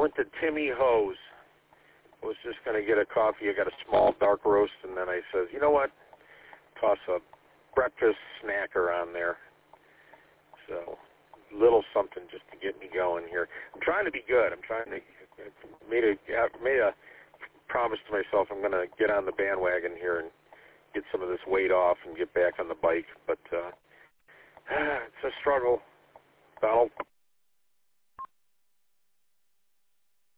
went to Timmy Ho's. I was just going to get a coffee. I got a small dark roast, and then I says, you know what? Toss a breakfast snacker on there. So, little something just to get me going here. I'm trying to be good. I'm trying to made a promise to myself. I'm going to get on the bandwagon here and get some of this weight off and get back on the bike. But it's a struggle. Donald.